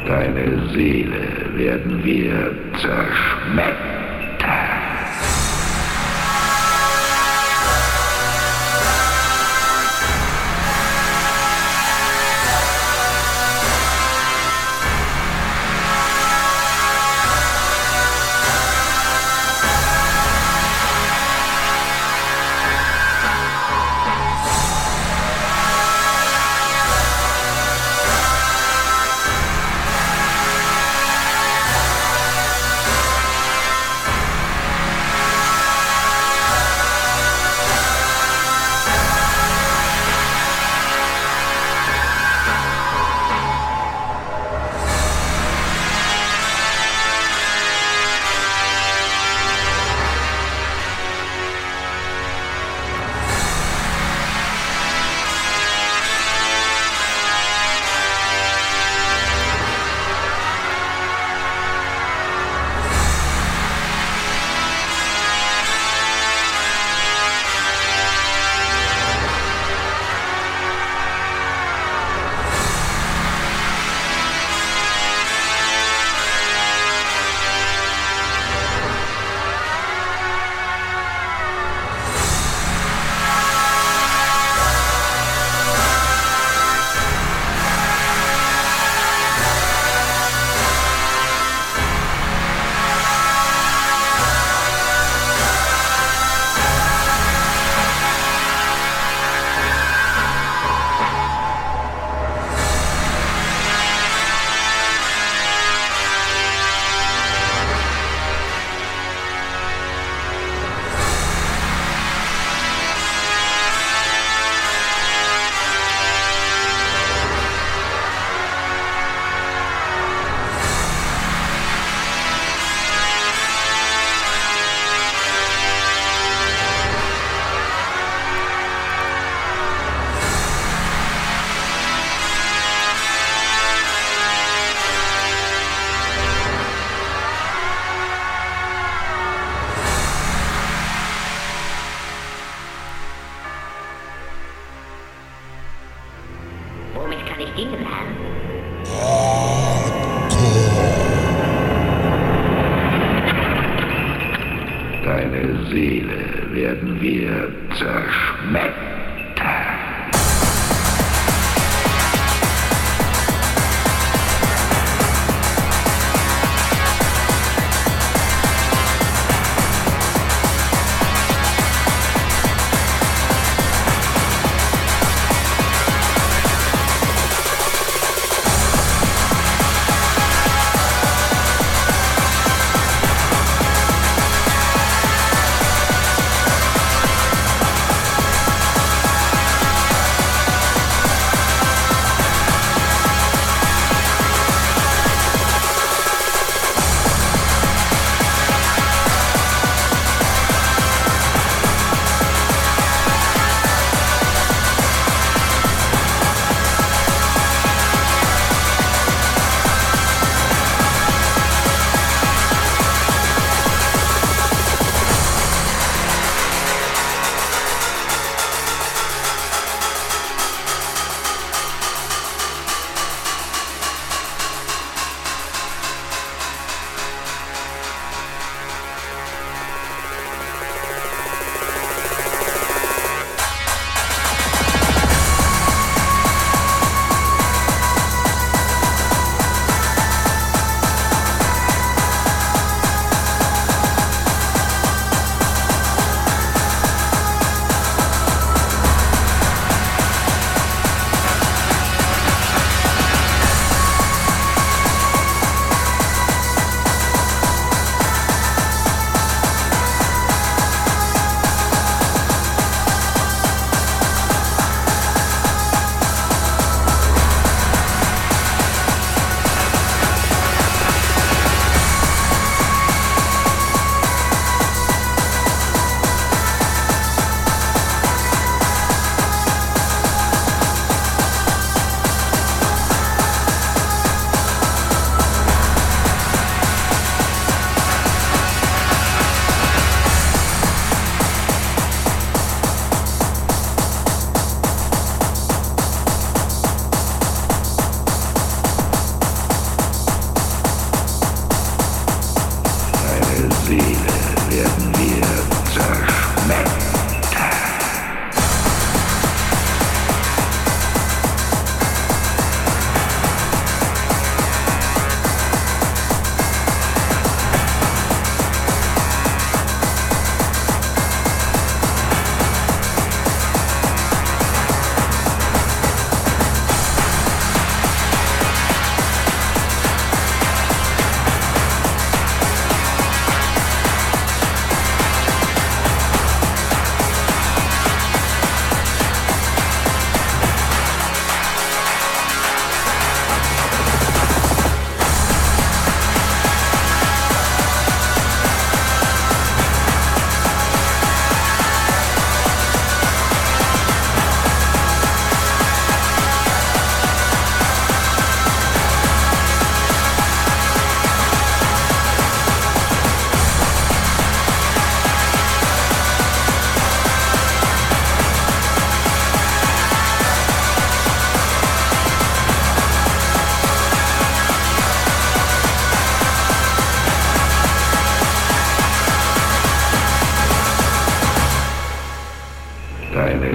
Deine Seele werden wir zerschmettern. Womit kann ich dienen, Herr? Deine Seele werden wir zerschmettern.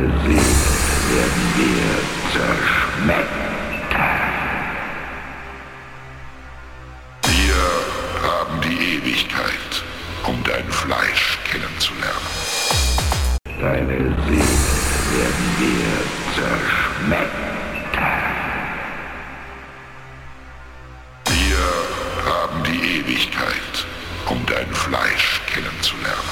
Seele werden wir zerschmettern. Wir haben die Ewigkeit, um dein Fleisch kennenzulernen. Deine Seele werden wir zerschmettern. Wir haben die Ewigkeit, um dein Fleisch kennenzulernen.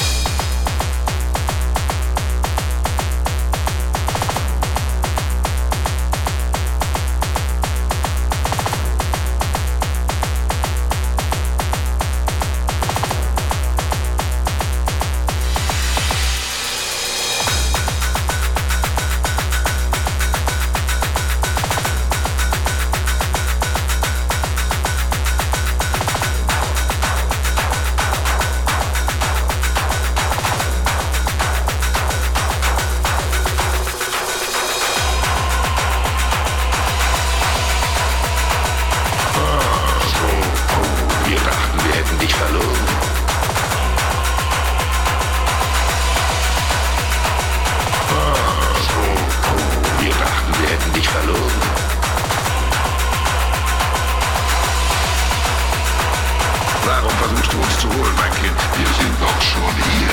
Warum versuchst du uns zu holen, mein Kind? Wir sind doch schon hier.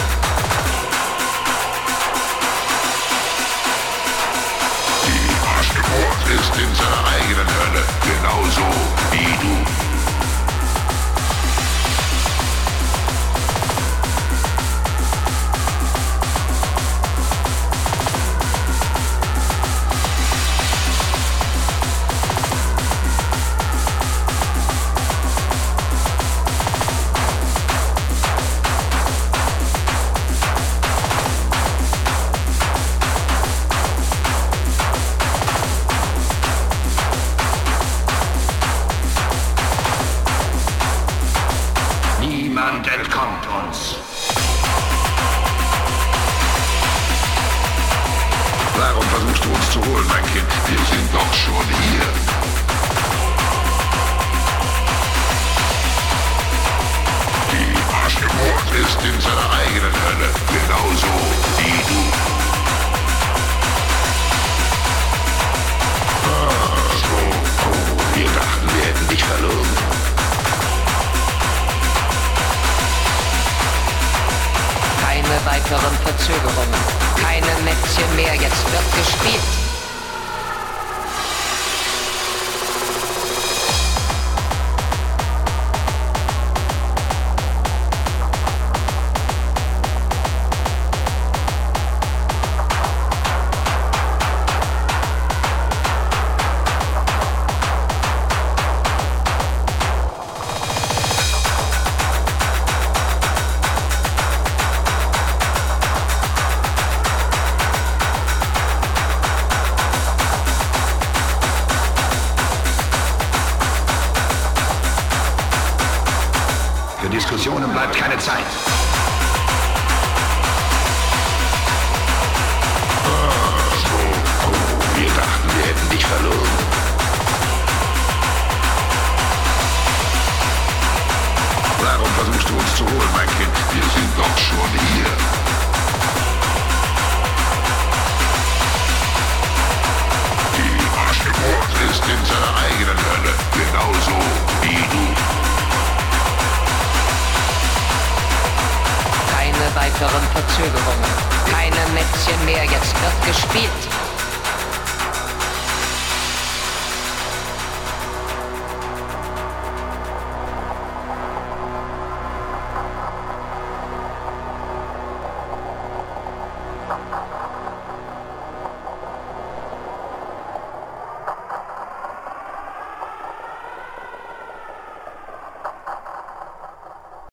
Die Arschgeburt ist in seiner eigenen Hölle, genauso wie du. Niemand entkommt uns. Warum versuchst du uns zu holen, mein Kind? Wir sind doch schon hier. Die Arschgeburt ist in seiner eigenen Hölle, genauso wie du. Wir dachten, wir hätten dich verloren. Keine weiteren Verzögerungen. Keine Mätzchen mehr. Jetzt wird gespielt. Für Diskussionen bleibt keine Zeit. Wir dachten, wir hätten dich verloren. Warum versuchst du uns zu holen, mein Kind? Wir sind doch schon hier. Die Arschgeburt ist in seiner eigenen Hölle, genauso wie du. Keine weiteren Verzögerungen. Keine Mätzchen mehr. Jetzt wird gespielt.